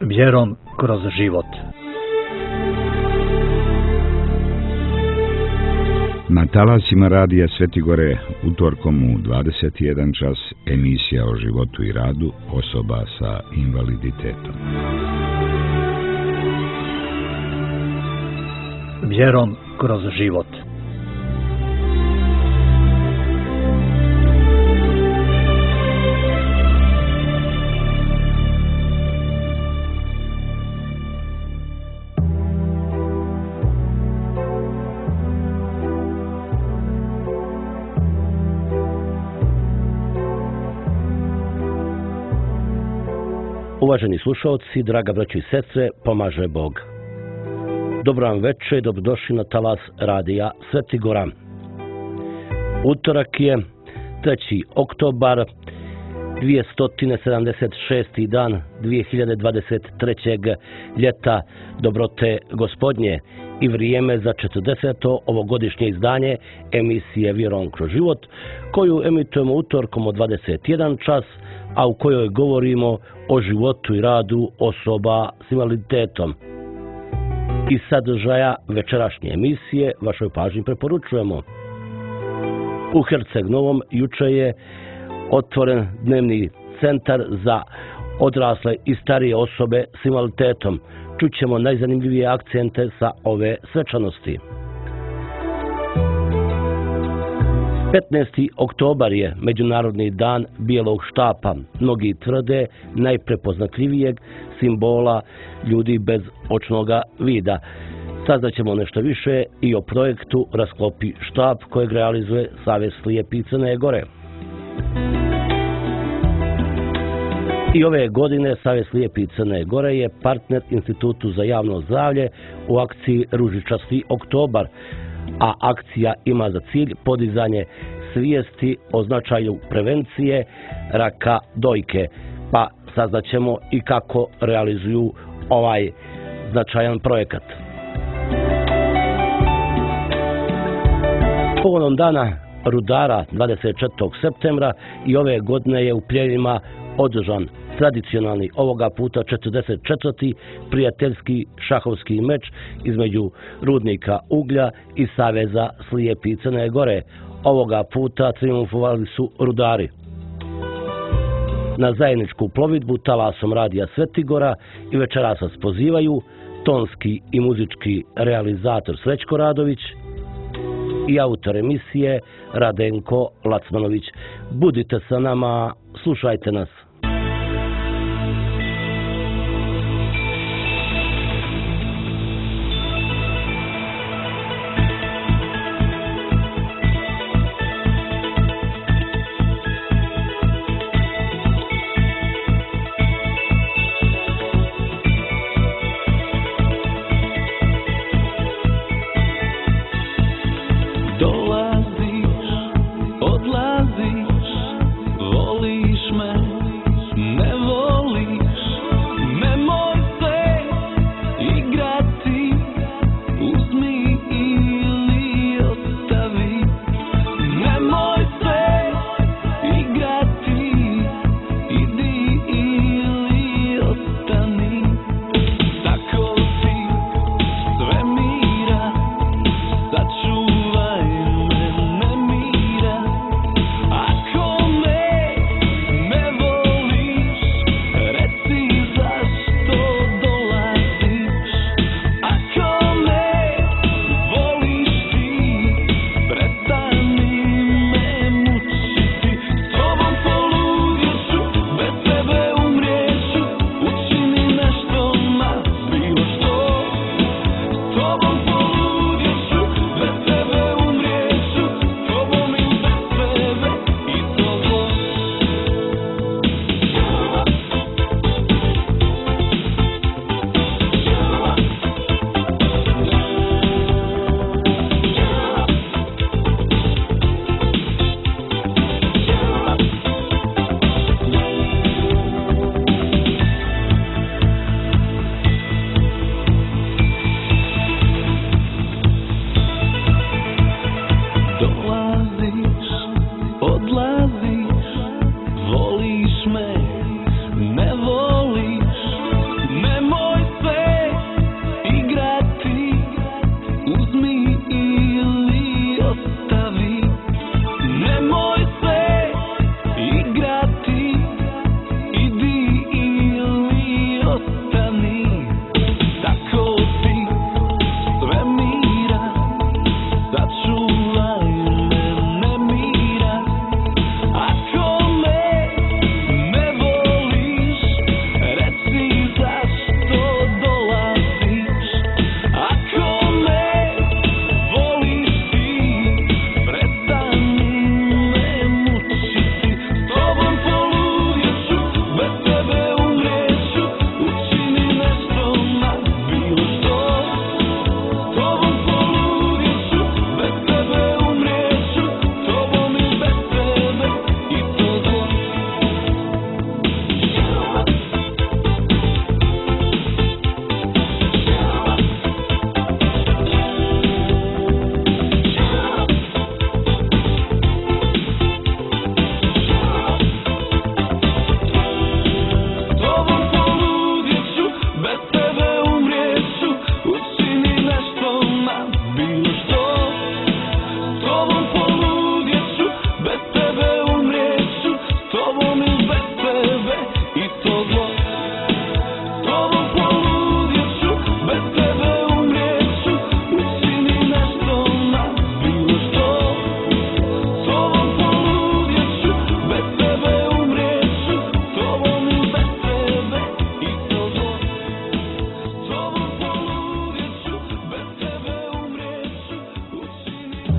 Vjerom kroz život. Na talasima radija Svetigore utorkom u 21 čas emisija o životu i radu osoba sa invaliditetom. Vjerom kroz život. Uvaženi slušalci, draga braćo i sestre, pomaže Bog. Dobro vam večer i dobrodošli na talas radija Svetigora. Utorak je 3. oktobar, 276. dan 2023. ljeta dobrote gospodnje i vrijeme za 40. ovogodišnje izdanje emisije Vjerom kroz život, koju emitujemo utorkom od 21 čas, a u kojoj govorimo o životu i radu osoba s invaliditetom. Iz sadržaja večerašnje emisije vašoj pažnji preporučujemo. U Herceg Novom juče je otvoren dnevni centar za odrasle i starije osobe s invaliditetom. Čućemo najzanimljivije akcente sa ove svečanosti. 15. oktobar je Međunarodni dan bijelog štapa, mnogi tvrde najprepoznatljivijeg simbola ljudi bez očnoga vida. Saznaćemo nešto više i o projektu Rasklopi štap kojeg realizuje Savez slijepih Crne Gore. I ove godine Savez slijepih Crne Gore je partner Institutu za javno zdravlje u akciji Ružičasti oktobar, a akcija ima za cilj podizanje svijesti o značaju prevencije raka dojke, pa saznaćemo i kako realizuju ovaj značajan projekat. Povodom dana rudara 24. septembra i ove godine je u Pljevljima održan tradicionalni, ovoga puta 44. prijateljski šahovski meč između Rudnika Uglja i Saveza slijepih Crne Gore. Ovoga puta triumfovali su rudari. Na zajedničku plovidbu talasom radija Svetigora i večeras vas pozivaju tonski i muzički realizator Srećko Radović i autor emisije Radenko Lacmanović. Budite sa nama, slušajte nas. Odlaziš, voliš me, i to zlo. Tobom poludjeću, bez tebe umrijeću, učini nešto na bilo što. Tobom poludjeću, bez tebe umrijeću, tobom i bez tebe i to zlo. Tobom poludjeću, bez tebe umrijeću, učini.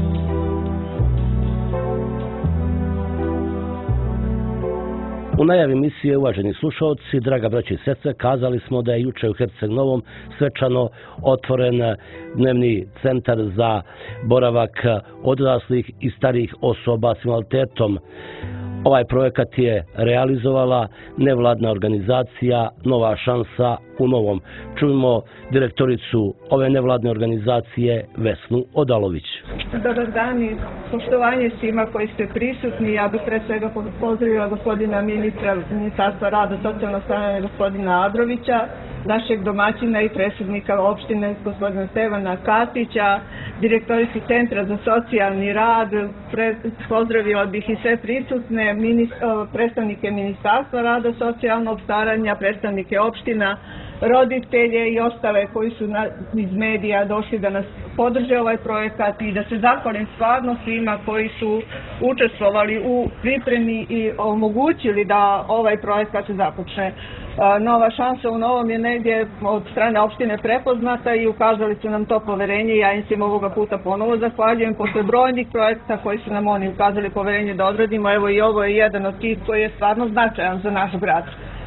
U najavi emisije, uvaženi slušalci, draga braća i sestre, kazali smo da je juče u Herceg Novom svečano otvoren dnevni centar za boravak odraslih i starijih osoba s invaliditetom. Ovaj projekat je realizovala nevladna organizacija Nova šansa u Novom. Čujemo direktoricu ove nevladne organizacije Vesnu Odalović. Dobar dan i poštovanje svima koji ste prisutni. Ja bih pre svega pozdravila gospodina ministra Ministarstva rada, socijalnog staranja, gospodina Adrovića, našeg domaćina i predsjednika opštine, gospodina Stevana Katića, direktorici Centra za socijalni rad. Pozdravila bih i sve prisutne, predstavnike Ministarstva rada, socijalnog staranja, predstavnike opština, roditelje i ostale koji su iz medija došli da nas podrže ovaj projekat i da se zahvalim stvarno svima koji su učestvovali u pripremi i omogućili da ovaj projekat započne. Nova šansa u Novom je negdje od strane opštine prepoznata i ukazali su nam to poverenje i ja im se ovoga puta ponovo zahvaljujem posle brojnih projekta koji su nam oni ukazali poverenje da odradimo. Evo i ovo je jedan od tih koji je stvarno značajan za naš grad.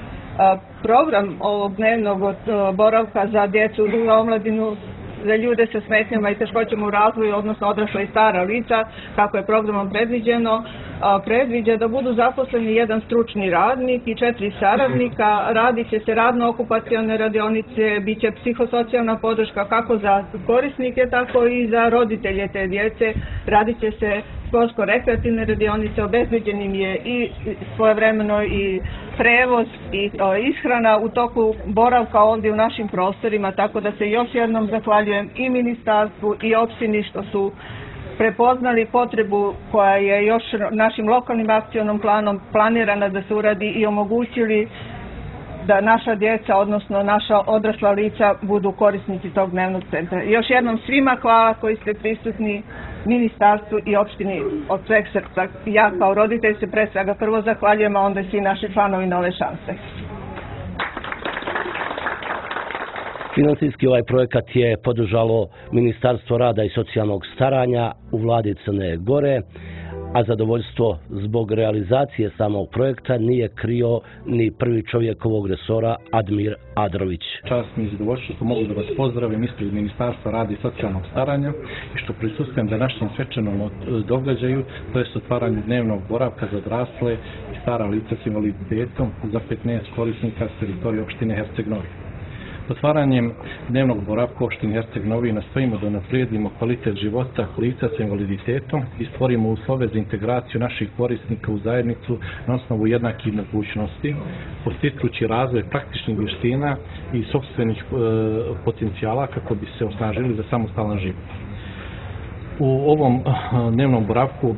Program ovog dnevnog boravka za djecu, za omladinu, za ljude sa smetnjama i teškoćama u razvoju, odnosno odrasla i stara lica, kako je programom predviđeno, predviđa da budu zaposleni jedan stručni radnik i 4 saradnika. Radit će se radno-okupacione radionice, bit će psihosocijalna podrška kako za korisnike, tako i za roditelje te djece. Radit će se sportsko-rekreativne radionice, obezbeđenim je i svojevremeno i prevoz i ishrana u toku boravka ovdje u našim prostorima, tako da se još jednom zahvaljujem i ministarstvu i opštini što su prepoznali potrebu koja je još našim lokalnim akcionom planom planirana da se uradi i omogućili da naša djeca, odnosno naša odrasla lica, budu korisnici tog dnevnog centra. Još jednom svima hvala koji ste prisutni, ministarstvu i opštini od sveg srca. Ja kao roditelj se pre svega prvo zahvaljujem, a onda i svi naši članovi Nove šanse. Financijski ovaj projekat je podržalo Ministarstvo rada i socijalnog staranja u vladi Crne Gore, a zadovoljstvo zbog realizacije samog projekta nije krio ni prvi čovjek ovog resora, Admir Adrović. Čast mi je zadovoljstvo što mogu da vas pozdravim ispred Ministarstva rada i socijalnog staranja i što prisustvujem današnjem svečanom događaju, to je otvaranju dnevnog boravka za odrasle i stara lica s invaliditetom za 15 korisnika s teritorije opštine Herceg Novi. Otvaranjem dnevnog boravka u opštini Herceg Novi nastojimo da unaprijedimo kvalitet života lica sa invaliditetom i stvorimo uslove za integraciju naših korisnika u zajednicu na osnovu jednakih mogućnosti, postičući razvoj praktičnih vještina i sopstvenih potencijala kako bi se osnažili za samostalan život. U ovom dnevnom boravku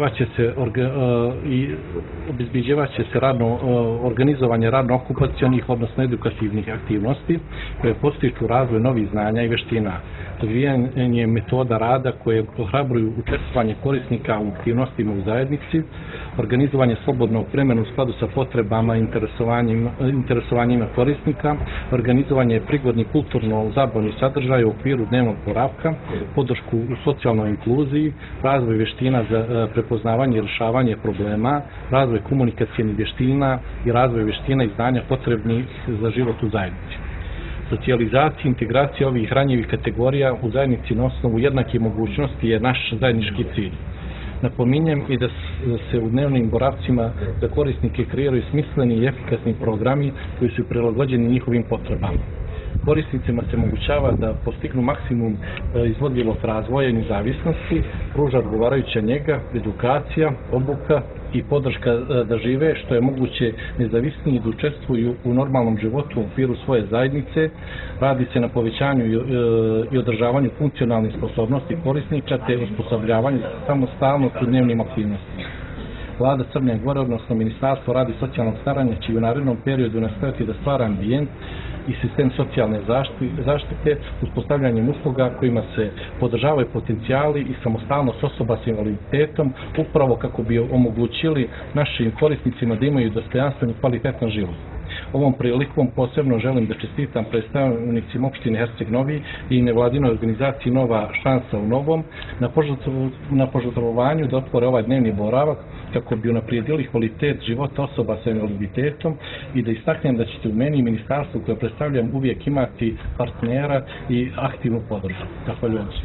obezbeđivaće se organizovanje radno-okupacionih, odnosno edukativnih aktivnosti koje postiču razvoj novih znanja i vještina, razvijanje metoda rada koje ohrabruju učestvovanje korisnika u aktivnostima u zajednici, organizovanje slobodnog vremena u skladu sa potrebama i interesovanjima korisnika, organizovanje prigodnih kulturno-zabavnih sadržaja u okviru dnevnog boravka, podršku u socijalnoj inkluziji, razvoj vještina za prepoznavanje i rješavanje problema, razvoj komunikacijnih vještina i razvoj vještina i znanja potrebnih za život u zajednici. Socijalizacija i integracija ovih ranjivih kategorija u zajednici na osnovu jednake mogućnosti je naš zajednički cilj. Napominjem i da se u dnevnim boravcima za korisnike kreiraju smisleni i efikasni programi koji su prilagođeni njihovim potrebama. Korisnicima se omogućava da postignu maksimum izvodljivog razvoja i nezavisnosti, pruža odgovarajuća njega, edukacija, obuka i podrška da žive što je moguće nezavisniji da učestvuju u normalnom životu u okviru svoje zajednice. Radi se na povećanju i održavanju funkcionalnih sposobnosti korisnika te osposobljavanju samostalnosti u dnevnim aktivnostima. Vlada Crne Gore, odnosno Ministarstvo rada i socijalnog staranja će u narednom periodu nastaviti da stvara ambijent i sistem socijalne zaštite uspostavljanjem usluga kojima se podržavaju potencijali i samostalnost osoba s invaliditetom, upravo kako bi omogućili našim korisnicima da imaju dostojanstven i kvalitetan život. Ovom prilikom posebno želim da čestitam predstavnicima opštine Herceg Novi i nevladinoj organizaciji Nova šansa u Novom na požrtvovanju da otvore ovaj dnevni boravak kako bi unaprijedili kvalitet života osoba sa invaliditetom i da istaknem da ćete u meni i ministarstvu koje predstavljam uvijek imati partnera i aktivnu podršku. Zahvaljujem se.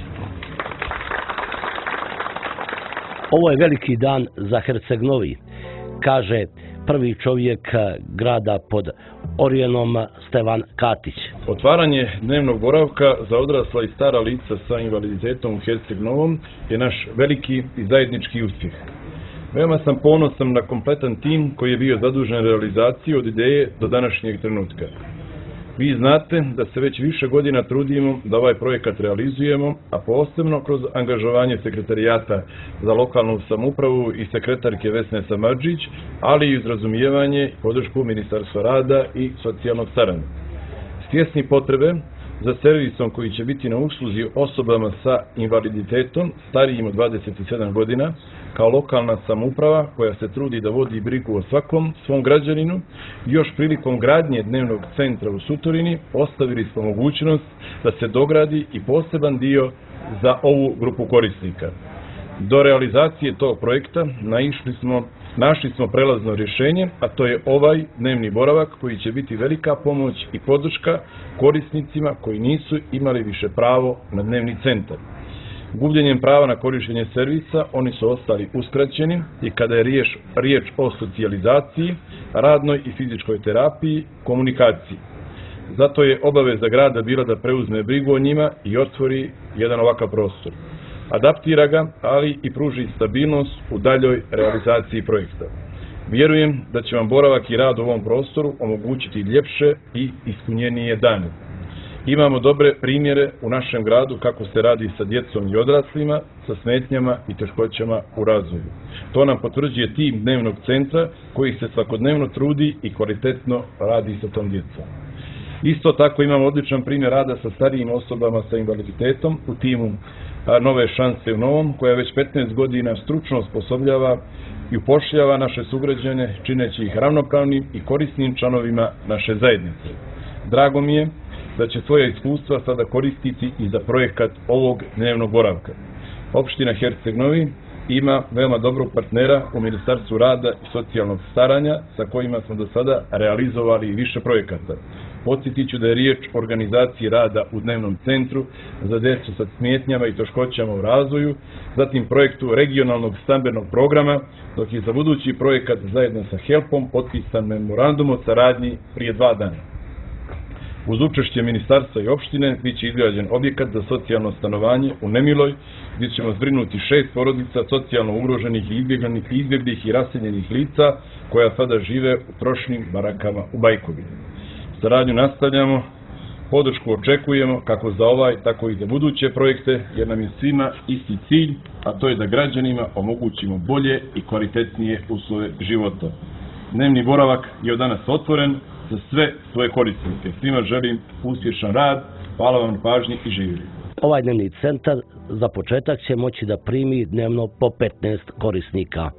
Ovo je veliki dan za Herceg Novi, kaže prvi čovjek grada pod Orijenom Stevan Katić. Otvaranje dnevnog boravka za odrasla i stara lica sa invaliditetom u Herceg Novom je naš veliki i zajednički uspjeh. Veoma sam ponosan na kompletan tim koji je bio zadužen realizaciju od ideje do današnjeg trenutka. Vi znate da se već više godina trudimo da ovaj projekat realizujemo, a posebno kroz angažovanje sekretarijata za lokalnu samoupravu i sekretarke Vesne Samardžić, ali i uz razumijevanje i podršku Ministarstva rada i socijalnog staranja. Svjesni potrebe za servisom koji će biti na usluzi osobama sa invaliditetom starijim od 27 godina, kao lokalna samouprava koja se trudi da vodi brigu o svakom svom građaninu, još prilikom gradnje dnevnog centra u Sutorini ostavili smo mogućnost da se dogradi i poseban dio za ovu grupu korisnika. Do realizacije tog projekta našli smo prelazno rješenje, a to je ovaj dnevni boravak koji će biti velika pomoć i podrška korisnicima koji nisu imali više pravo na dnevni centar. Gubljenjem prava na korištenje servisa oni su ostali uskraćeni i kada je riječ o socijalizaciji, radnoj i fizičkoj terapiji, komunikaciji. Zato je obaveza grada bila da preuzme brigu o njima i otvori jedan ovakav prostor. Adaptira ga, ali i pruži stabilnost u daljoj realizaciji projekta. Vjerujem da će vam boravak i rad u ovom prostoru omogućiti ljepše i ispunjenije dane. Imamo dobre primjere u našem gradu kako se radi sa djecom i odraslima, sa smetnjama i teškoćama u razvoju. To nam potvrđuje tim dnevnog centra koji se svakodnevno trudi i kvalitetno radi sa tom djecom. Isto tako imamo odličan primjer rada sa starijim osobama sa invaliditetom u timu Nove šanse u Novom, koja već 15 godina stručno osposobljava i upošljava naše sugrađane, čineći ih ravnopravnim i korisnim članovima naše zajednice. Drago mi je da će svoja iskustva sada koristiti i za projekat ovog dnevnog boravka. Opština Herceg Novi ima veoma dobrog partnera u Ministarstvu rada i socijalnog staranja sa kojima smo do sada realizovali više projekata. Podsjetit ću da je riječ o organizaciji rada u dnevnom centru za djecu sa smetnjama i teškoćama u razvoju, zatim projektu regionalnog stambenog programa, dok je za budući projekat zajedno sa HELP-om potpisan memorandum o saradnji prije 2 dana. Uz učešće ministarstva i opštine bit će izgrađen objekat za socijalno stanovanje u Nemiloj, gdje ćemo zbrinuti 6 porodica socijalno ugroženih i izbjeglih i raseljenih lica koja sada žive u trošnim barakama u Bajkovi. Saradnju nastavljamo, podršku očekujemo kako za ovaj, tako i za buduće projekte, jer nam je svima isti cilj, a to je da građanima omogućimo bolje i kvalitetnije uslove života. Dnevni boravak je od danas otvoren za sve svoje korisnike. Svima želim uspješan rad, hvala vam na pažnji i živjeli. Ovaj dnevni centar za početak će moći da primi dnevno po 15 korisnika.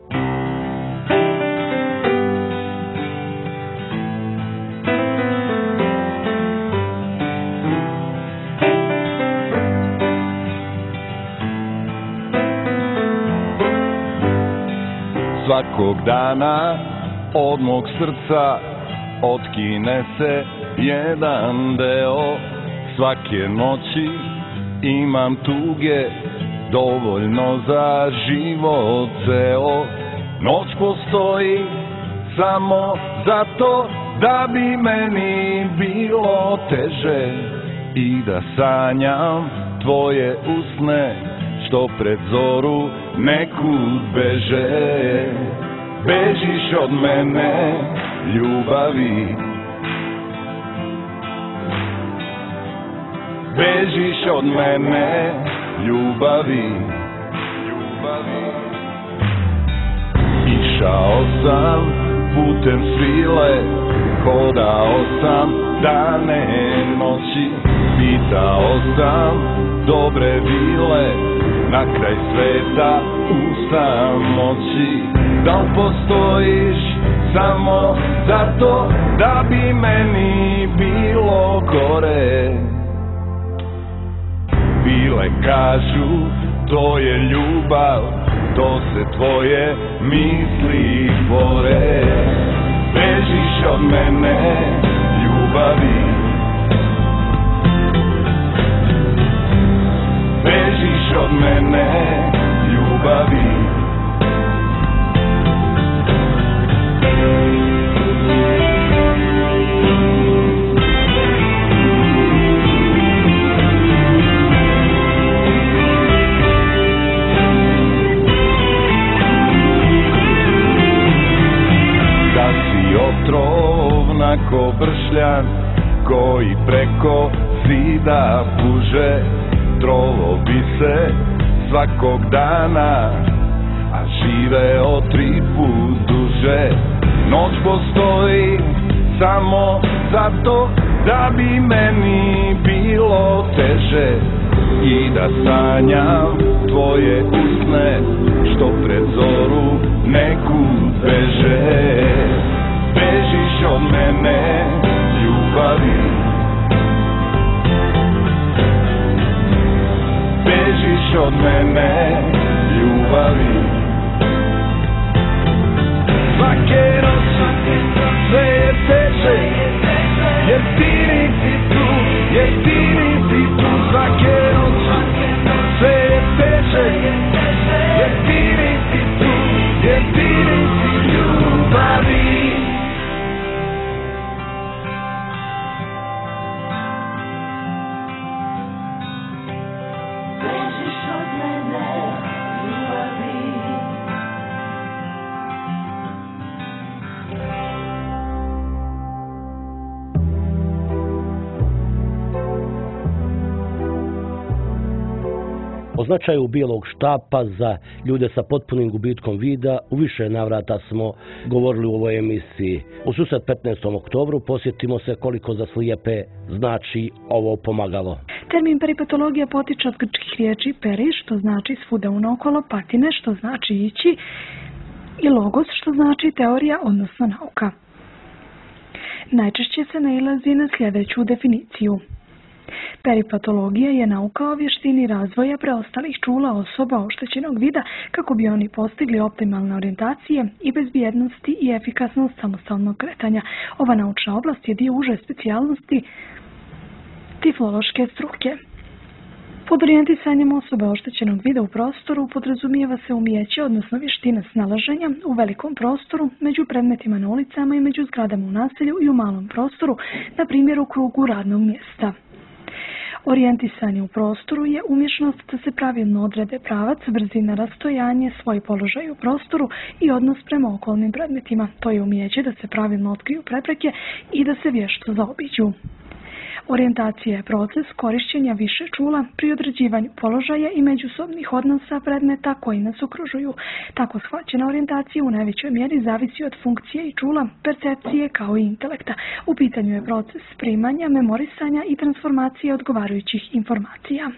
Svakog dana od mog srca otkine se jedan deo, svake noći imam tuge dovoljno za život ceo. Noć postoji samo zato da bi meni bilo teže i da sanjam tvoje usne što pred zoru nekud beže. Bežiš od mene, ljubavi, bežiš od mene, ljubavi, ljubavi. I Išao sam putem svile, hodao sam dane noći, pitao sam dobre vile, na kraj sveta u samoći. Da li postojiš samo zato da bi meni bilo gore? Vile kažu to je ljubav, to se tvoje misli tvore. Bežiš od mene, ljubavi, bežiš od mene, ljubavi. Otrovna ko bršljan koji preko zida puže, trovo bi se svakog dana, a živeo 3 put duže. Noć postoji samo zato da bi meni bilo teže i da sanjam tvoje usne što pred zoru nekud beže. Bežiš od mene, ljubavi, bežiš od mene, ljubavi. Svake noći sve je teže, jer ti nisi tu, jer ti nisi tu. Svake noći sve je teže, jer ti nisi tu, jer ti nisi ljubavi. O značaju bijelog štapa za ljude sa potpunim gubitkom vida u više navrata smo govorili u ovoj emisiji. U susret 15. oktobru posjetimo se koliko za slijepe znači ovo pomagalo. Termin peripatologija potiče od grčkih riječi peri, što znači svuda unaokolo, patine, što znači ići, i logos, što znači teorija, odnosno nauka. Najčešće se nailazi na sljedeću definiciju. Peripatologija je nauka o vještini razvoja preostalih čula osoba oštećenog vida kako bi oni postigli optimalne orijentacije i bezbjednosti i efikasnost samostalnog kretanja. Ova naučna oblast je dio uže specijalnosti tiflološke struke. Pod orijentisanjem osobe oštećenog vida u prostoru podrazumijeva se umijeće, odnosno vještina snalaženja u velikom prostoru, među predmetima na ulicama i među zgradama u naselju i u malom prostoru, na primjer u krugu radnog mjesta. Orijentisanje u prostoru je umješnost da se pravilno odrede pravac, brzina, rastojanje, svoj položaj u prostoru i odnos prema okolnim predmetima. To je umijeće da se pravilno otkriju prepreke i da se vješto zaobiđu. Orijentacija je proces korišćenja više čula pri određivanju položaja i međusobnih odnosa predmeta koji nas okružuju. Tako shvaćena orijentacija u najvećoj mjeri zavisi od funkcije i čula, percepcije kao i intelekta. U pitanju je proces primanja, memorisanja i transformacije odgovarajućih informacija.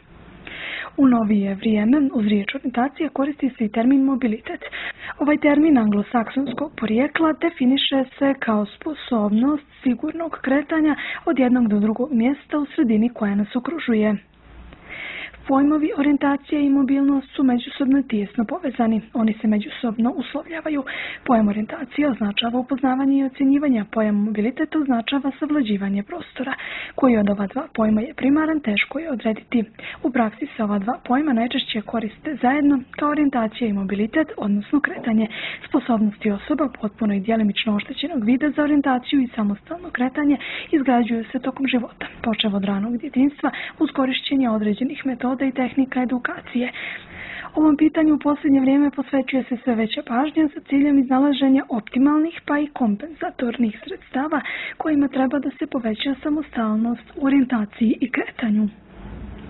U novije vrijeme uz riječ orijentacija koristi se i termin mobilitet. Ovaj termin anglosaksonskog porijekla definiše se kao sposobnost sigurnog kretanja od jednog do drugog mjesta u sredini koja nas okružuje. Pojmovi orijentacija i mobilnost su međusobno tijesno povezani. Oni se međusobno uslovljavaju. Pojam orijentacije označava upoznavanje i ocjenjivanje, pojam mobiliteta označava savlađivanje prostora. Koji od ova dva pojma je primaran, teško je odrediti. U praksi se ova dva pojma najčešće koriste zajedno kao orijentacija i mobilitet, odnosno kretanje. Sposobnosti osoba potpuno i djelimično oštećenog vida za orijentaciju i samostalno kretanje izgrađuju se tokom života, počev od ranog djetinjstva uz korišćenje određenih metoda i tehnika edukacije. Ovom pitanju u posljednje vrijeme posvećuje se sve veća pažnja sa ciljem iznalaženja optimalnih pa i kompenzatornih sredstava kojima treba da se poveća samostalnost u orijentaciji i kretanju.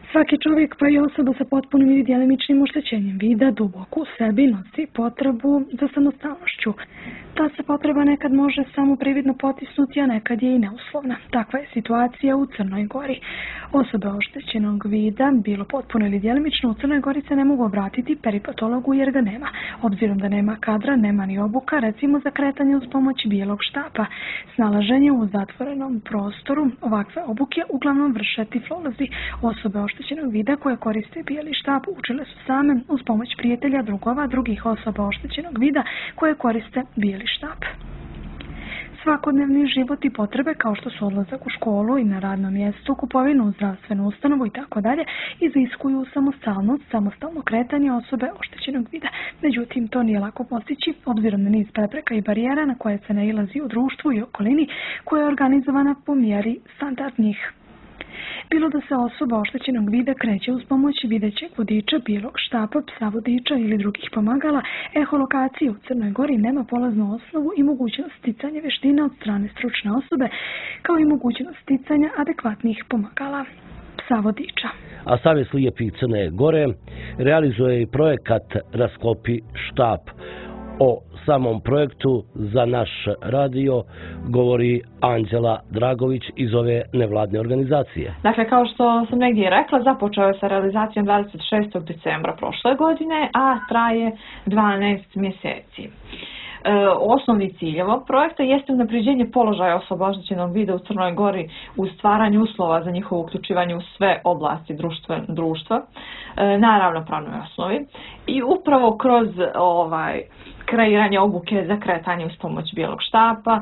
Svaki čovjek pa i osoba sa potpunim ili djelimičnim oštećenjem vida duboko u sebi nosi potrebu za samostalnošću. Ta se potreba nekad može samo prividno potisnuti, a nekad je i neuslovna. Takva je situacija u Crnoj Gori. Osobe oštećenog vida, bilo potpuno ili djelimično, u Crnoj Gori se ne mogu obratiti peripatologu jer ga nema. Obzirom da nema kadra, nema ni obuka, recimo za kretanje uz pomoć bijelog štapa. Snalaženje u zatvorenom prostoru ovakve obuke uglavnom vrše tiflolozi. Osobe oštećenog vida koje koriste bijeli štap učile su same uz pomoć prijatelja, drugova, drugih osoba oštećenog vida koje koriste bijeli štap. Svakodnevni život i potrebe kao što su odlazak u školu i na radno mjesto, kupovinu u zdravstvenu ustanovu i tako dalje, iziskuju samostalnost, samostalno kretanje osobe oštećenog vida. Međutim, to nije lako postići obzirom na niz prepreka i barijera na koje se nailazi u društvu i okolini koja je organizovana po mjeri standardnih. Bilo da se osoba oštećenog vida kreće uz pomoć videćeg vodiča, bijelog štapa, psa vodiča ili drugih pomagala, eholokacija u Crnoj Gori nema polaznu osnovu i mogućnost sticanja vještina od strane stručne osobe, kao i mogućnost sticanja adekvatnih pomagala psa vodiča. A Savez slijepih Crne Gore realizuje i projekat Rasklopi štap. O samom projektu za naš radio govori Anđela Dragović iz ove nevladne organizacije. Dakle, kao što sam negdje rekla, započeo je sa realizacijom 26. decembra prošle godine, a traje 12 mjeseci. Osnovni cilj ovog projekta jeste unapređenje položaja osoba oštećenog vida u Crnoj Gori u stvaranju uslova za njihovo uključivanje u sve oblasti društva na ravnopravnoj osnovi i upravo kroz kreiranje obuke za kretanje uz pomoć bijelog štapa,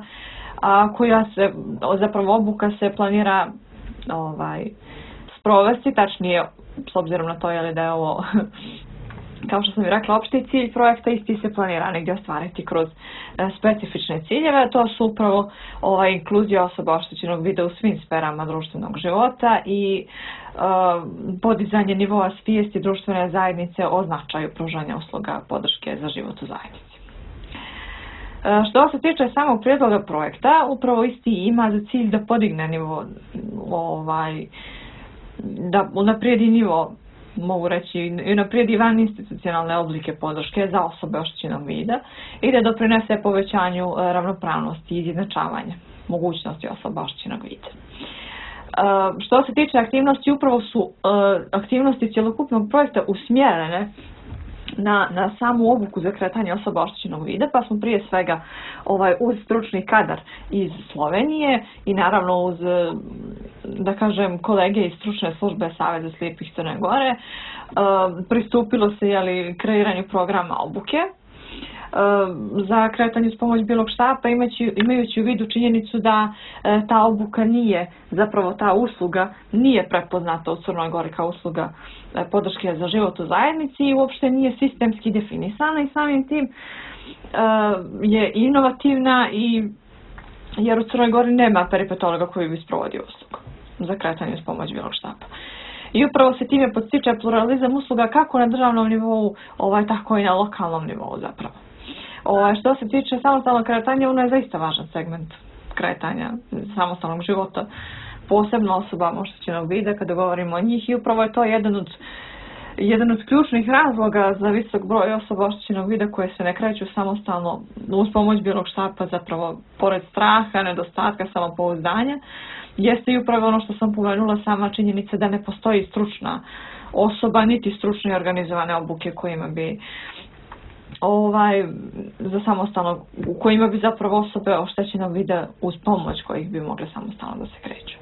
zapravo obuka se planira sprovesti, tačnije s obzirom na to da je ovo kao što sam i rekla, opšti cilj projekta isti se planira negdje ostvariti kroz specifične ciljeve. To su upravo inkluzija osoba oštećenog vida u svim sferama društvenog života i podizanje nivoa svijesti društvene zajednice o značaju pružanja usluga podrške za život u zajednici. Što se tiče samog prijedloga projekta, upravo isti ima za cilj da podigne nivo, da unaprijedi nivo, mogu reći, i unaprijedi van institucionalne oblike podrške za osobe oštećenog vida i da doprinese povećanju ravnopravnosti i izjednačavanja mogućnosti osoba oštećenog vida. Što se tiče aktivnosti, upravo su aktivnosti cjelokupnog projekta usmjerene na samu obuku za kretanje osoba oštećenog vida, pa smo prije svega uz stručni kadar iz Slovenije i naravno uz, da kažem, kolege iz stručne službe Saveza slijepih Crne Gore pristupilo se kreiranju programa obuke za kretanje uz pomoć bijelog štapa, imajući u vidu činjenicu da ta obuka nije, zapravo ta usluga nije prepoznata u Crnoj Gori kao usluga podrške za život u zajednici i uopšte nije sistemski definisana i samim tim je inovativna jer u Crnoj Gori nema peripatologa koji bi sprovodio uslugu za kretanje uz pomoć bijelog štapa. I upravo se time podstiče pluralizam usluga kako na državnom nivou, tako i na lokalnom nivou zapravo. Što se tiče samostalnog kretanja, ono je zaista važan segment kretanja samostalnog života, posebno osobama oštećenog vida kada govorimo o njih i upravo je to jedan od ključnih razloga za visok broj osoba oštećenog vida koje se ne kreću samostalno uz pomoć bijelog štapa, zapravo pored straha, nedostatka samopouzdanja, jeste i upravo ono što sam pomenula, sama činjenica da ne postoji stručna osoba niti stručne organizovane obuke kojima bi za samostalno, u kojima bi zapravo osobe oštećenog vida uz pomoć kojih bi mogle samostalno da se kreću.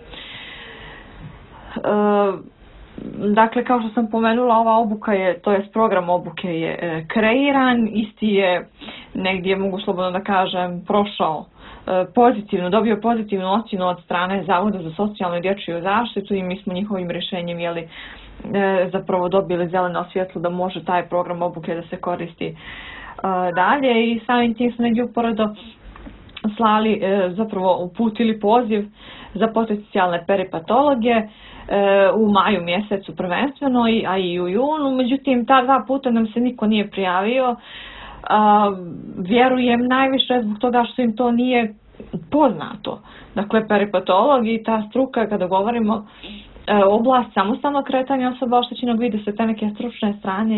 Dakle, kao što sam pomenula, ova obuka je, to jest program obuke je kreiran, isti je negdje, mogu slobodno da kažem, prošao pozitivno, dobio pozitivnu ocjenu od strane Zavoda za socijalnu i dječju zaštitu i mi smo njihovim rješenjem zapravo dobili zeleno svjetlo da može taj program obuke da se koristi dalje i samim tim smo negdje uporedo slali, zapravo uputili poziv za potencijalne peripatologe u maju mjesecu prvenstveno, a i u junu, međutim ta 2 puta nam se niko nije prijavio. Vjerujem najviše zbog toga što im to nije poznato. Dakle, peripatolog i ta struka, kada govorimo oblast samostalnog kretanja osoba oštećenog vida sa te neke stručne strane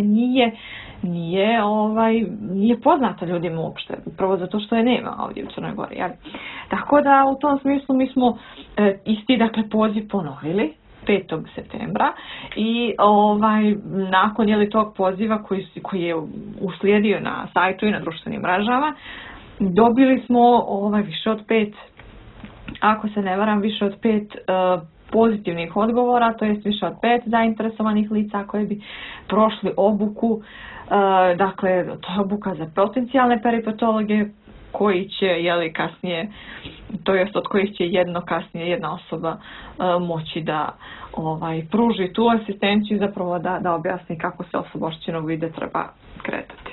nije poznata ljudima uopšte, upravo zato što je nema ovdje u Crnoj Gori. Jel? Tako da u tom smislu mi smo isti poziv ponovili 5. septembra i nakon tog poziva koji je uslijedio na sajtu i na društvenim mrežama, dobili smo više od 5, ako se ne varam, više od 5 pozitivnih odgovora, to jest više od 5 zainteresovanih lica koji bi prošli obuku. Dakle, to je obuka za potencijalne peripatologe koji će kasnije, to jest od kojih će kasnije jedna osoba moći da pruži tu asistenciju, zapravo da objasni kako se osoba oštećenog vida treba kretati.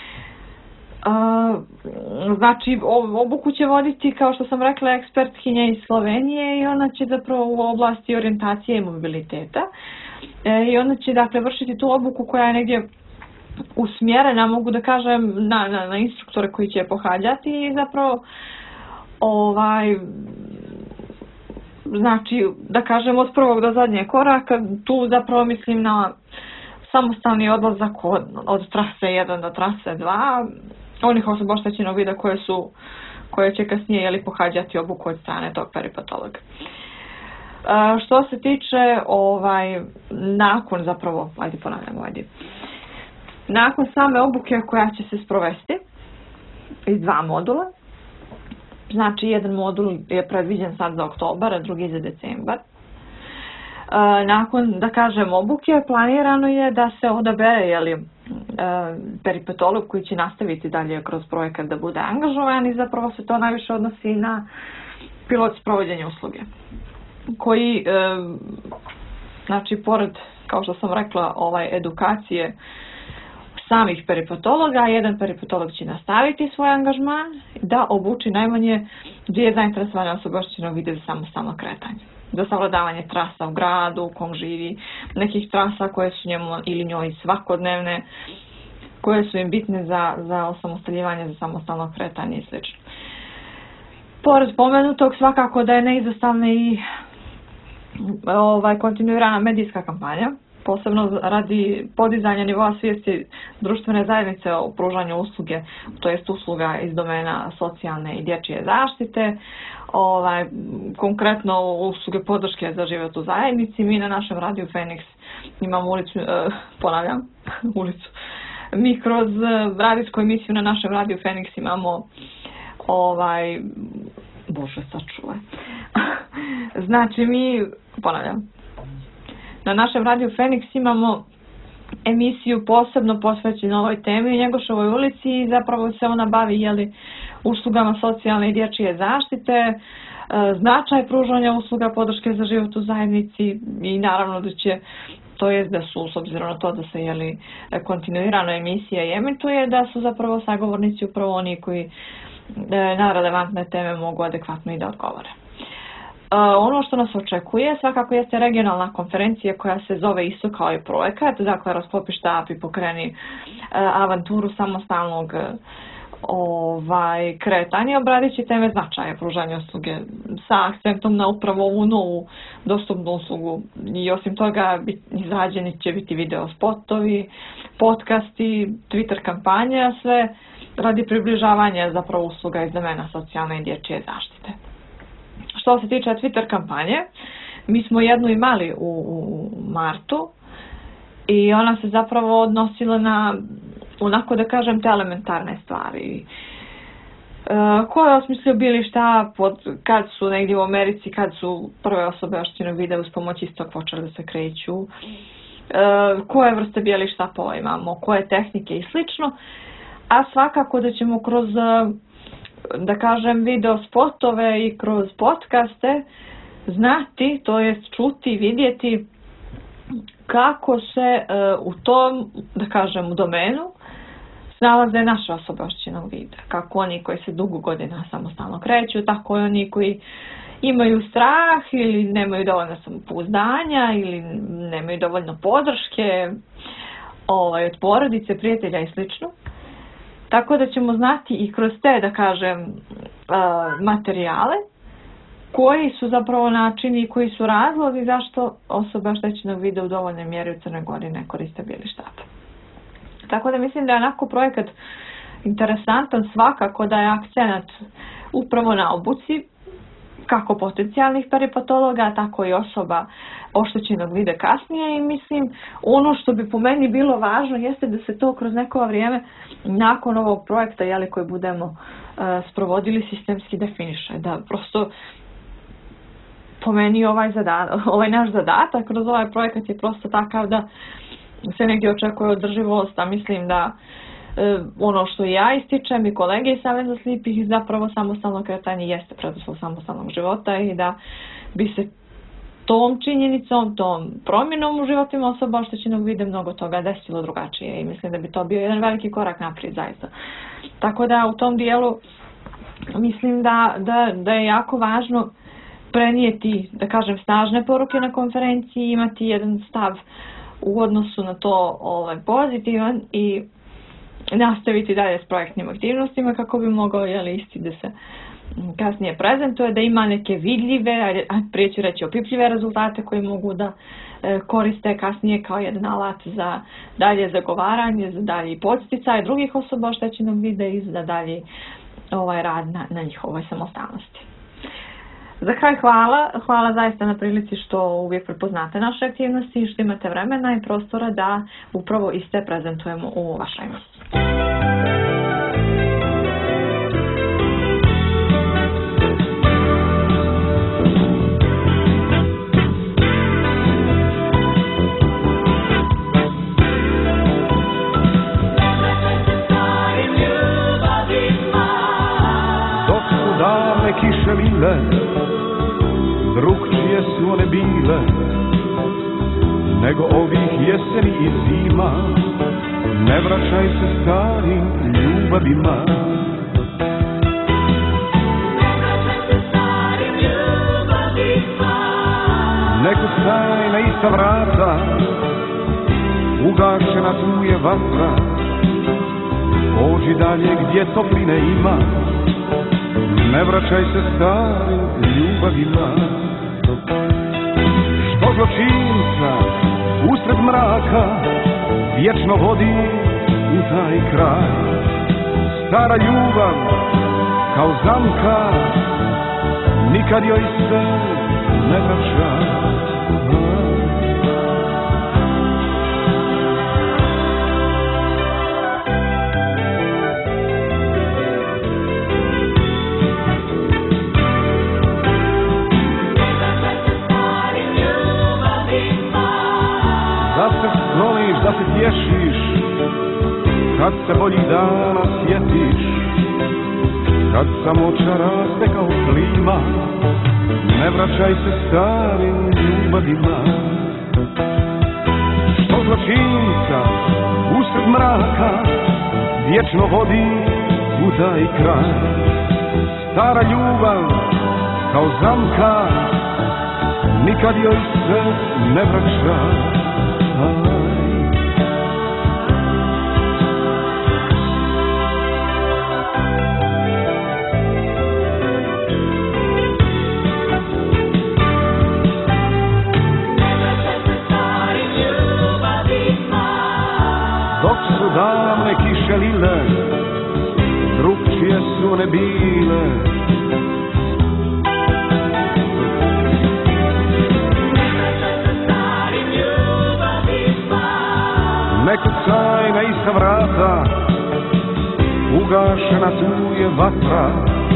Znači, obuku će voditi, kao što sam rekla, ekspertkinja iz Slovenije i ona će zapravo u oblasti orijentacije i mobiliteta. I ona će vršiti tu obuku koja je negdje usmjerena, mogu da kažem, na instruktore koji će pohađati i zapravo znači, da kažem, od prvog do zadnjeg koraka, tu zapravo mislim na samostalni odlazak od trase 1 do trase 2, onih osoba oštećenog vida koje će kasnije pohađati obuku od strane tog peripatologa. Što se tiče nakon zapravo, nakon same obuke koja će se sprovesti iz 2 modula, znači jedan modul je predviđen sad za oktobar, a drugi za decembar. Nakon, da kažem, obuke planirano je da se odabere peripatolog koji će nastaviti dalje kroz projekat da bude angažovan i zapravo se to najviše odnosi na pilot sprovođenja usluge koji, znači, pored, kao što sam rekla, edukacije samih peripatologa, jedan peripatolog će nastaviti svoj angažman da obuči najmanje 2 zainteresovane osobe oštećenog vida za samostalno kretanje. Za savladavanje trasa u gradu u kom živi, nekih trasa koje su njemu ili njoj svakodnevne, koje su im bitne za osamostaljivanje, za samostalno kretanje i sl. Pored spomenutog, svakako da je neizostavna i kontinuirana medijska kampanja, posebno radi podizanja nivoa svijesti društvene zajednice o pružanju usluge, to jest usluga iz domena socijalne i dječje zaštite, konkretno usluge podrške za život u zajednici. Mi na našem radiju Feniks imamo ulicu. Mi kroz radijsku emisiju na našem radiju Feniks imamo Bože sačuvaj. Znači na našem radiju Feniks imamo emisiju posebno posvećenu ovoj temi u Njegoševoj ulici i zapravo se ona bavi uslugama socijalne i dječje zaštite, značaj pružanja usluga podrške za život u zajednici i naravno da će, to jest da su, s obzirom na to da se kontinuirano emisija i emituje, da su zapravo sagovornici upravo oni koji na relevantne teme mogu adekvatno i da odgovore. Ono što nas očekuje svakako jeste regionalna konferencija koja se zove isto kao i projekat, dakle rasklopi štap i pokreni avanturu samostalnog kretanja, obradit će teme značaja pružanja usluge sa akcentom na upravo ovu novu dostupnu uslugu i osim toga izrađeni će biti video spotovi, podcasti, Twitter kampanja, sve radi približavanja zapravo usluga iz domena socijalne i dječje zaštite. Što se tiče Twitter kampanje, mi smo jednu imali u martu i ona se zapravo odnosila na, onako da kažem, te elementarne stvari. Ko je osmislio bili šta, kad su negdje u Americi, kad su prve osobe oštećenog vida uz pomoć istog počeli da se kreću, koje vrste bijeli štapova imamo, koje tehnike i slično. A svakako da ćemo kroz, da kažem, video spotove i kroz podcaste znati, to jest čuti, vidjeti kako se u tom, da kažem, u domenu nalaze naše osobe oštećenog vida. Kako oni koji se dugo godina samostalno kreću, tako i oni koji imaju strah ili nemaju dovoljno samopouzdanja ili nemaju dovoljno podrške od porodice, prijatelja i slično. Tako da ćemo znati i kroz te, da kažem, materijale koji su zapravo načini i koji su razlozi zašto osobe oštećenog vida u dovoljnoj mjeri u Crnoj Gori ne koriste bijeli štap. Tako da mislim da je onako projekat interesantan, svakako da je akcenat upravo na obuci, kako potencijalnih peripatologa, tako i osoba oštećenog vida kasnije i mislim ono što bi po meni bilo važno jeste da se to kroz neko vrijeme nakon ovog projekta koji budemo sprovodili sistemski definiše, da prosto po meni ovaj naš zadatak kroz ovaj projekat je prosto takav da se negdje očekuje održivost, a mislim da ono što ja ističem i kolege iz Saveza slijepih zapravo samostalno kretanje jeste preduslov samostalnog života i da bi se tom činjenicom, tom promjenom u životima osoba oštećenog vida mnogo toga desilo drugačije i mislim da bi to bio jedan veliki korak naprijed zaista. Tako da u tom dijelu mislim da je jako važno prenijeti, da kažem, snažne poruke na konferenciji, imati jedan stav u odnosu na to pozitivan i nastaviti dalje s projektnim aktivnostima kako bi mogao isti da se kasnije prezentuje, da ima neke vidljive, prije ću reći opipljive rezultate koji mogu da koriste kasnije kao jedan alat za dalje zagovaranje, za dalji podsticaj drugih osoba oštećenog vida i za dalji rad na njihovoj samostalnosti. Za kraj hvala zaista na prilici što uvijek prepoznate naše aktivnosti i što imate vremena i prostora da upravo iste prezentujemo u vašoj emisiji. Dok su davne kiše lile, drugčije su one bile nego ovih jeseni i zima. Ne vraćaj se starim ljubavima. Ne kucaj na ista vrata, ugašena tu je vatra. Pođi dalje gdje topline ima, ne vraćaj se starim ljubavima. Što zločinca usred mraka vječno vodi u taj kraj. Stara ljubav kao zamka, nikad joj se ne vraća. Da se tješiš kad se boljih dana sjetiš, kad samoća raste kao klima, ne vraćaj se starim ljubavima. Što zločinca usred mraka vječno vodi u taj kraj. Stara ljubav kao zamka, nikad joj se ne vraća. Davne kiše lile, drugčije su one bile. Ne kucaj na ista vrata, ugašena tu je vatra.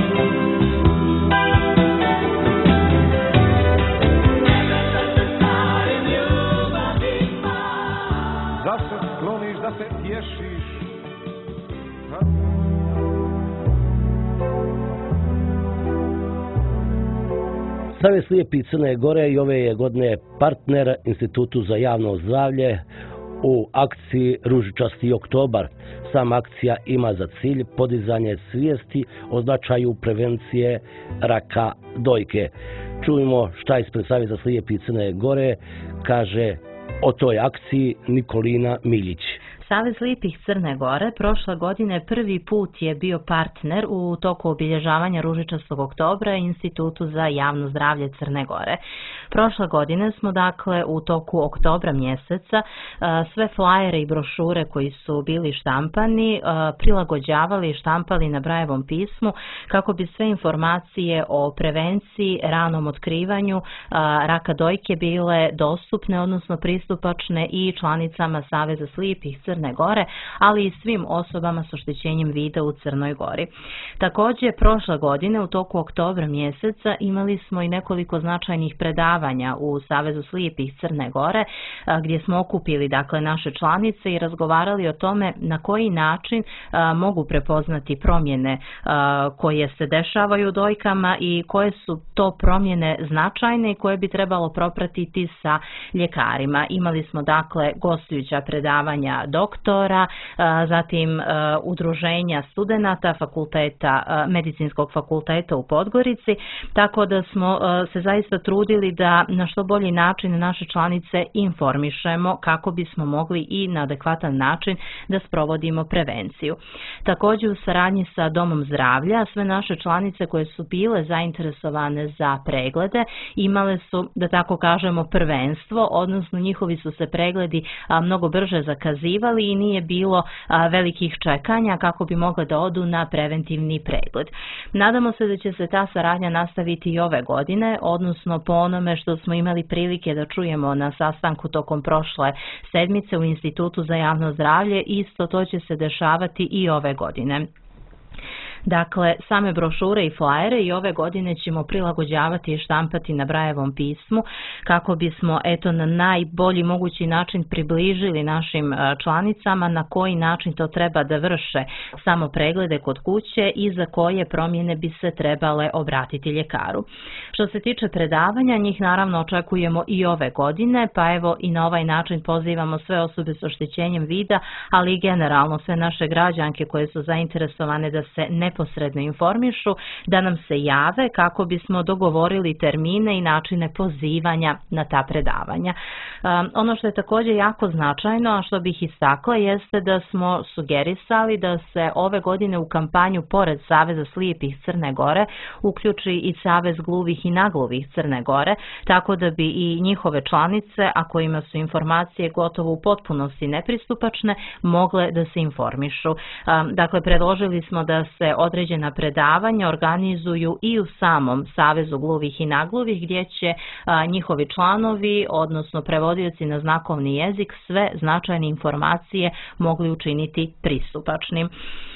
Da se skloniš, da se tješiš. Savez slijepih Crne Gore i ove je godine partner Institutu za javno zdravlje u akciji Ružičasti oktobar. Sama akcija ima za cilj podizanje svijesti o značaju prevencije raka dojke. Čujmo šta ispred Saveza slijepih Crne Gore kaže o toj akciji Nikolina Miljić. Savez slijepih Crne Gore prošle godine prvi put je bio partner u toku obilježavanja Ružičastog oktobra Institutu za javno zdravlje Crne Gore. Prošle godine smo dakle u toku oktobra mjeseca sve flajere i brošure koji su bili štampani prilagođavali i štampali na Brailleovom pismu kako bi sve informacije o prevenciji, ranom otkrivanju raka dojke bile dostupne, odnosno pristupačne i članicama Saveza slijepih Crne Gore, ali i svim osobama s oštećenjem vida u Crnoj Gori. Također, prošle godine u toku oktobra mjeseca imali smo i nekoliko značajnih predavanja u Savezu slijepih Crne Gore, gdje smo okupili dakle naše članice i razgovarali o tome na koji način mogu prepoznati promjene koje se dešavaju u dojkama i koje su to promjene značajne i koje bi trebalo propratiti sa ljekarima. Imali smo dakle gostujuća predavanja doktora, zatim udruženja studenata Medicinskog fakulteta u Podgorici, tako da smo se zaista trudili da na što bolji način naše članice informišemo kako bismo mogli i na adekvatan način da sprovodimo prevenciju. Također u saradnji sa Domom zdravlja sve naše članice koje su bile zainteresovane za preglede imale su, da tako kažemo, prvenstvo, odnosno njihovi su se pregledi mnogo brže zakazivali i nije bilo velikih čekanja kako bi mogle da odu na preventivni pregled. Nadamo se da će se ta saradnja nastaviti i ove godine, odnosno po onome što smo imali prilike da čujemo na sastanku tokom prošle sedmice u Institutu za javno zdravlje, isto to će se dešavati i ove godine. Dakle, same brošure i flajere i ove godine ćemo prilagođavati i štampati na Brailleovom pismu kako bismo na najbolji mogući način približili našim članicama na koji način to treba da vrše samo preglede kod kuće i za koje promjene bi se trebale obratiti ljekaru. Što se tiče predavanja, njih naravno očekujemo i ove godine, pa evo i na ovaj način pozivamo sve osobe s oštećenjem vida, ali i generalno sve naše građanke koje su zainteresovane da se neposredno informišu, da nam se jave kako bismo dogovorili termine i načine pozivanja na ta predavanja. Ono što je također jako značajno, a što bih istakla, jeste da smo sugerisali da se ove godine u kampanju pored Saveza slijepih Crne Gore uključi i Savez gluvih i nagluvih Crne Gore, tako da bi i njihove članice, a kojima su informacije gotovo u potpunosti nepristupačne, mogle da se informišu. Dakle, predložili smo da se određena predavanja organizuju i u samom Savezu gluvih i nagluvih, gdje će njihovi članovi, odnosno prevodioci na znakovni jezik, sve značajne informacije mogli učiniti pristupačnim.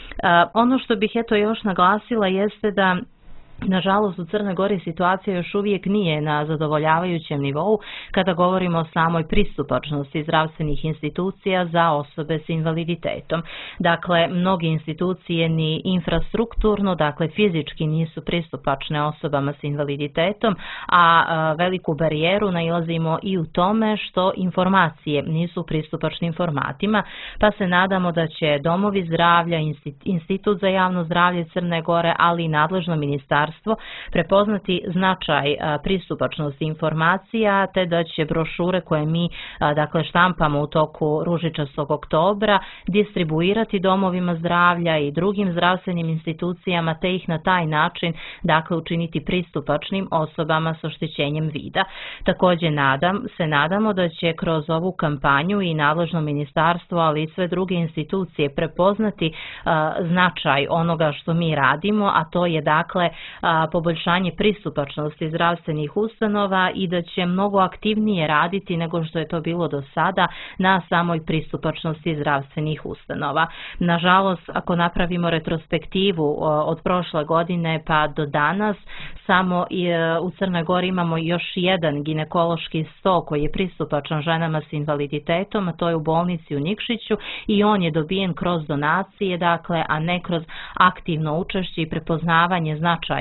Ono što bih još naglasila jeste da nažalost u Crnoj Gori situacija još uvijek nije na zadovoljavajućem nivou kada govorimo o samoj pristupačnosti zdravstvenih institucija za osobe s invaliditetom. Dakle, mnoge institucije ni infrastrukturno, dakle fizički nisu pristupačne osobama s invaliditetom, a veliku barijeru nailazimo i u tome što informacije nisu pristupačnim formatima, pa se nadamo da će domovi zdravlja, Institut za javno zdravlje Crne Gore, ali i nadležno ministarstvo prepoznati značaj pristupačnosti informacija, te da će brošure koje mi dakle štampamo u toku Ružičastog oktobra distribuirati domovima zdravlja i drugim zdravstvenim institucijama, te ih na taj način dakle učiniti pristupačnim osobama s oštećenjem vida. Također nadamo da će kroz ovu kampanju i nadležno ministarstvo, ali i sve druge institucije prepoznati značaj onoga što mi radimo, a to je dakle poboljšanje pristupačnosti zdravstvenih ustanova i da će mnogo aktivnije raditi nego što je to bilo do sada na samoj pristupačnosti zdravstvenih ustanova. Nažalost, ako napravimo retrospektivu od prošle godine pa do danas, samo u Crnoj Gori imamo još jedan ginekološki sto koji je pristupačan ženama s invaliditetom, a to je u bolnici u Nikšiću i on je dobijen kroz donacije, dakle, a ne kroz aktivno učešće i prepoznavanje značaja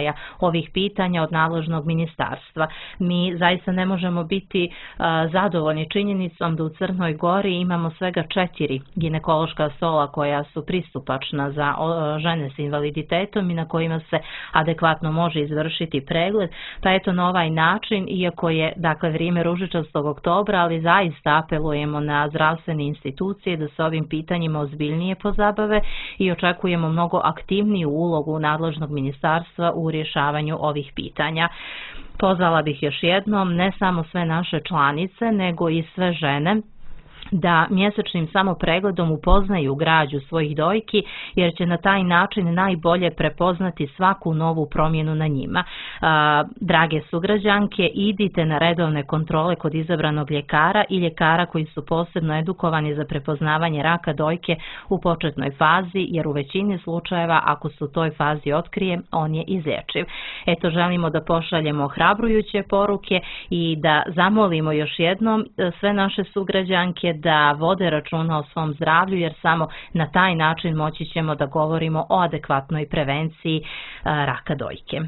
rješaja ovih pitanja od nadležnog ministarstva. Mi zaista ne možemo biti zadovoljni činjenicom da u Crnoj Gori imamo svega 4 ginekološka stola koja su pristupačna za žene s invaliditetom i na kojima se adekvatno može izvršiti pregled, pa eto na ovaj način, iako je dakle vrijeme ružičastog oktobra, ali zaista apelujemo na zdravstvene institucije da se ovim pitanjima ozbiljnije pozabave i očekujemo mnogo aktivniju ulogu nadležnog ministarstva u rješavanju ovih pitanja. Pozvala bih još jednom ne samo sve naše članice, nego i sve žene da mjesečnim samo pregledom upoznaju građu svojih dojki, jer će na taj način najbolje prepoznati svaku novu promjenu na njima. Drage sugrađanke, idite na redovne kontrole kod izabranog ljekara i ljekara koji su posebno edukovani za prepoznavanje raka dojke u početnoj fazi, jer u većini slučajeva ako se u toj fazi otkrije, on je izlječiv. Eto, želimo da pošaljemo ohrabrujuće poruke i da zamolimo još jednom sve naše sugrađanke da vode računa o svom zdravlju, jer samo na taj način moći ćemo da govorimo o adekvatnoj prevenciji raka dojke.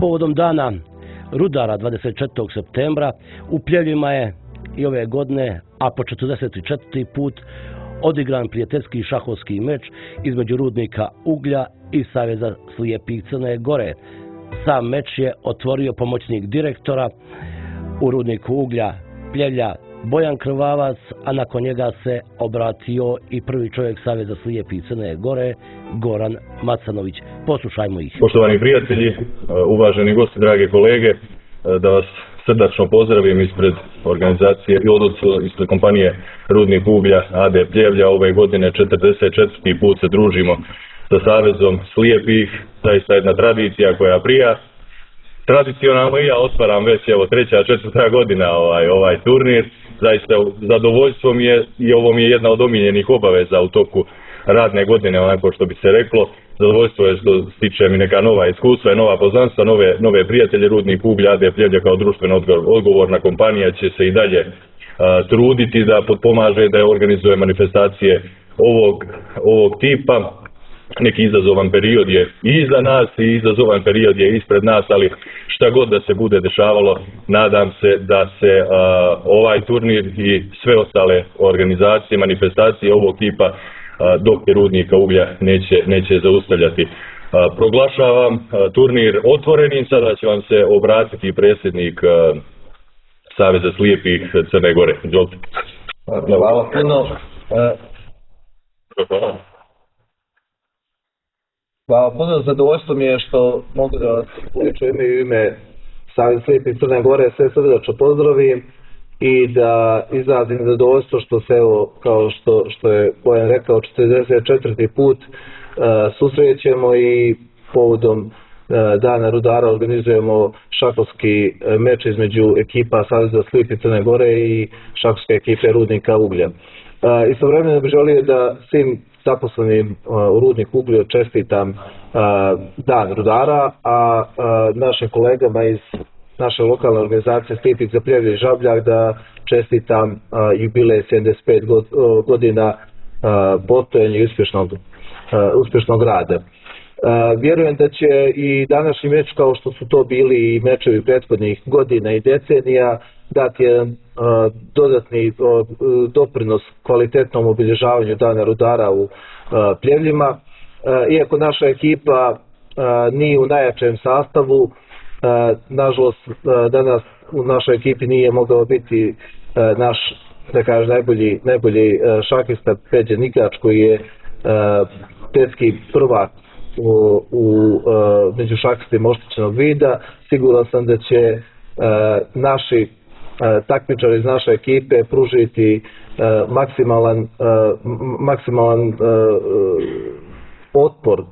Povodom dana Rudara 24. septembra u Pljevljima je i ove godine, a po 44. put, odigran prijateljski šahovski meč između Rudnika Uglja i Saveza slijepih Crne Gore. Sam meč je otvorio pomoćnik direktora u Rudniku Uglja Pljevlja Bojan Krvavac, a nakon njega se obratio i prvi čovjek Saveza slijepih Crne Gore, Goran Macanović. Poslušajmo ih. Poštovani prijatelji, uvaženi gosti, drage kolege, da vas srdačno pozdravim ispred organizacije i odnosno ispred kompanije Rudnik Uglja AD Pljevlja. Ove godine 44. put se družimo sa Savezom slijepih, zaista jedna tradicija koja prija. Tradicionalno i ja otvaram već evo 3. 4. godina ovaj turnir. Zaista zadovoljstvo mi je i ovo mi je jedna od omiljenih obaveza u toku radne godine, onako što bi se reklo. Zadovoljstvo je što stičem i neka nova iskustva i nova poznanstva, nove prijatelje. Rudnik Uglja AD Pljevlja kao društveno odgovorna kompanija će se i dalje truditi da potpomaže, da organizuje manifestacije ovog tipa. Neki izazovan period je i iza nas i izazovan period je ispred nas, ali šta god da se bude dešavalo, nadam se da se ovaj turnir i sve ostale organizacije, manifestacije ovog tipa dok je Rudnika Uglja neće zaustavljati. Proglašavam turnir otvorenim, sada će vam se obratiti predsjednik Saveza slijepih Crne Gore. Izvolite. Hvala puno. Hvala puno, zadovoljstvo mi je što mogu da vas u ime Saveza slijepih Crne Gore sve srdačno pozdravim i da izrazim zadovoljstvo što se evo, kao što je Bojan rekao, 44. put susrećemo i povodom Dana Rudara organizujemo šahovski meč između ekipa Saveza slijepih Crne Gore i šahovske ekipe Rudnika Uglja. Istovremeno bih želio da svim zaposlenim u Rudniku Uglja čestitam Dan Rudara, a našim kolegama iz naše lokalne organizacije Stipik za Pljevlje i Žabljak da čestitam jubilej 75 godina postojanja i uspješnog rada. Vjerujem da će i današnji meč, kao što su to bili i mečevi prethodnih godina i decenija, dati jedan dodatni doprinos kvalitetnom obilježavanju Dana Rudara u Pljevljima. Iako naša ekipa nije u najjačem sastavu, nažalost danas u našoj ekipi nije mogao biti naš, da kažem, najbolji šahista Peđa Nikač, koji je svjetski prvak među šahistima oštećenog vida. Siguran sam da će naši takmičari iz naše ekipe pružiti maksimalan otpor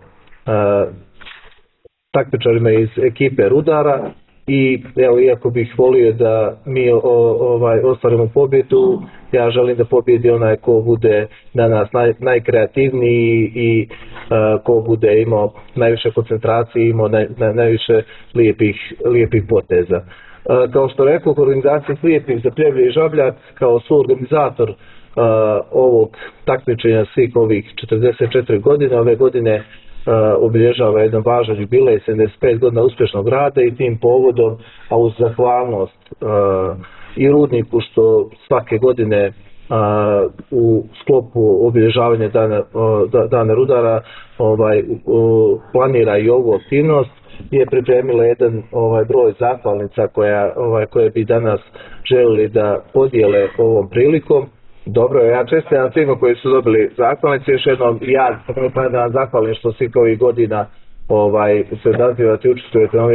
takmičarima iz ekipe Rudara i evo, iako bih volio da mi ostvarimo pobjedu, ja želim da pobjedi onaj ko bude danas najkreativniji i ko bude imao najviše koncentracije, imao najviše lijepih poteza. Kao što rekao, organizacija Slijepih za Pljevlje i Žabljak kao suorganizator ovog takmičenja svih ovih 44 godine, ove godine obilježava jedan važan jubilej, 75 godina uspješnog rada i tim povodom, a uz zahvalnost i Rudniku što svake godine u sklopu obilježavanja Dana Rudara planira i ovu aktivnost, je pripremila jedan broj zahvalnica koje bi danas želili da podijele ovom prilikom. Dobro, ja čestitam svima koji su dobili zahvalnice. Još jednom ja da zahvalim što svih ovih godina se odazivate i učestvujete na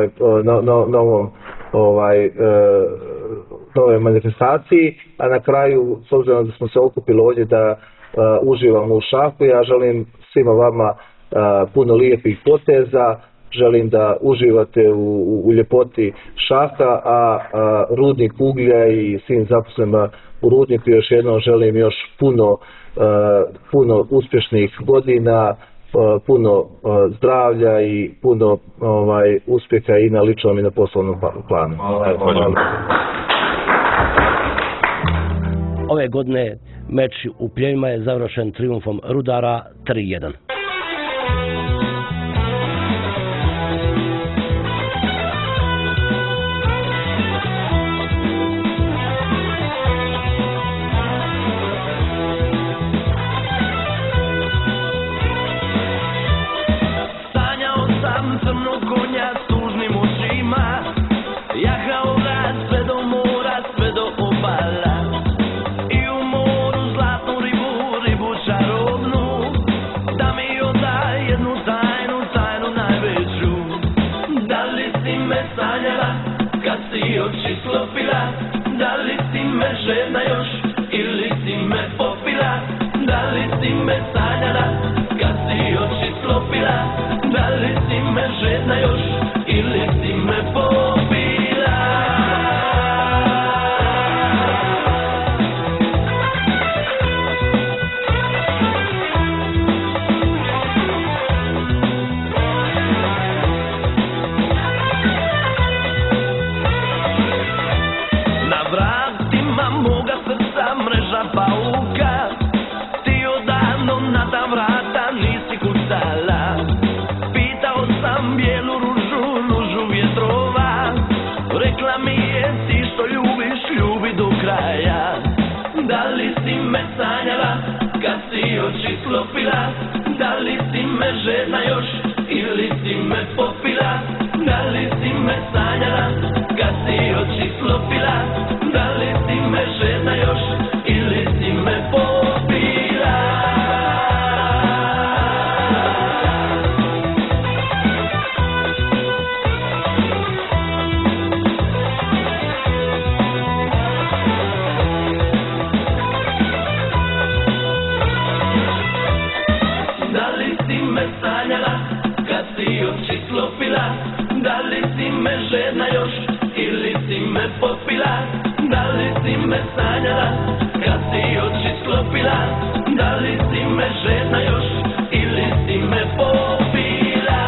nove manifestaciji, a na kraju, s obzirom da smo se okupili ovdje da uživamo u šahu, ja želim svima vama puno lijepih poteza, želim da uživate u ljepoti šaha, a Rudnik Uglja i svim zaposlenima u Rudniku još jednom želim još puno uspješnih godina, puno zdravlja i puno uspjeha i na ličnom i na poslovnom planu. Ove godine meč u Pljevljima je završen trijumfom Rudara 3:1. sklopila, da li si me žedna još ili si me popila, da li si me sanjala kad si oči sklopila, da li si me žedna još ili si me popila. Moga srca mreža pauka, ti odavno na ta vrata nisi kucala. Pitao sam bijelu ružu, ružu vjetrova, rekla mi je ti što ljubiš, ljubi do kraja. Da li si me sanjala kad si oči sklopila, da li si me žedna još ili si me popila, da li si me sanjala kad si oči sklopila, da li si me žedna još ili si me popila. Da li si me sanjala kad si oči sklopila, da li si me žedna još ili si me popila, da li si me sanjala kad si oči sklopila, da li si me žedna još ili si me popila.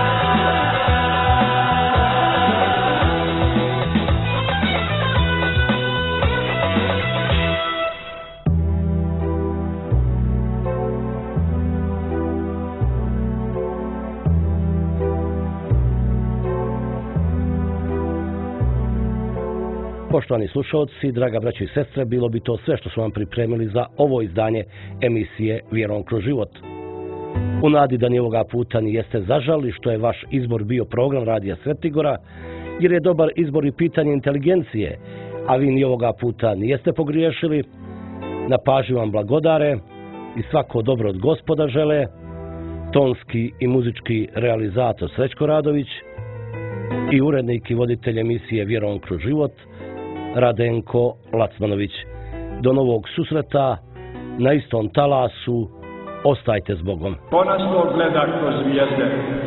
Poštovani slušalci, draga braćo i sestre, bilo bi to sve što smo vam pripremili za ovo izdanje emisije Vjerom kroz život. U nadi da ni ovoga puta nijeste zažali što je vaš izbor bio program Radija Svetigora, jer je dobar izbor i pitanje inteligencije, a vi ni ovoga puta nijeste pogriješili, na pažnju vam blagodare i svako dobro od Gospoda žele, tonski i muzički realizator Srećko Radović i urednik i voditelj emisije Vjerom kroz život Radenko Lacmanović. Do novog susreta na istom talasu. Ostajte s Bogom. Ko nas to gleda kroz zvijezde?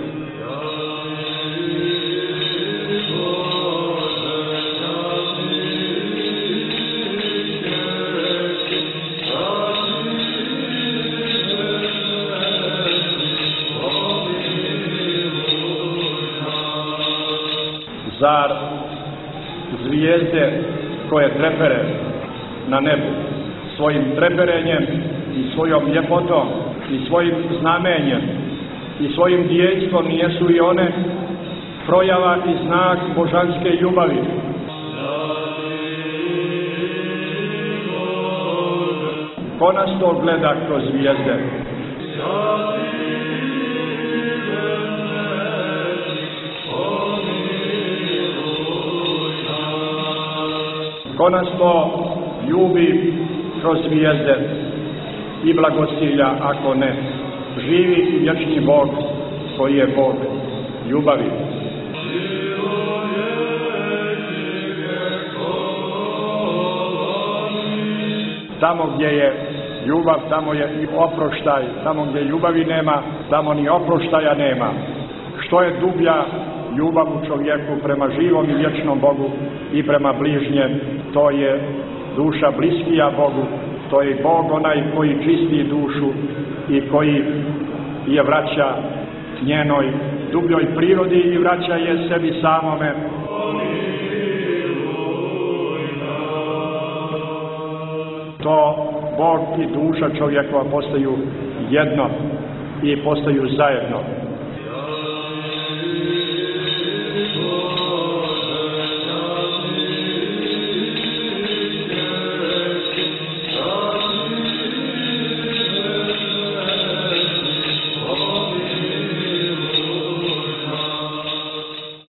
Zar zvijezde koje trepere na nebu svojim treperenjem i svojom ljepotom i svojim znamenjem i svojim djejstvom nijesu i one projava i znak božanske ljubavi? Ko nas to gleda kroz zvijezde? Ko nas to ljubi kroz zvijezde i blagostilja, ako ne, živi i vječni Bog koji je Bog ljubavi. Tamo gdje je ljubav, tamo je i oproštaj. Tamo gdje ljubavi nema, tamo ni oproštaja nema. Što je dublja ljubav u čovjeku prema živom i vječnom Bogu i prema bližnjem, to je duša bliskija Bogu, to je Bog onaj koji čisti dušu i koji je vraća njenoj dubljoj prirodi i vraća je sebi samome. To Bog i duša čovjekova postaju jedno i postaju zajedno.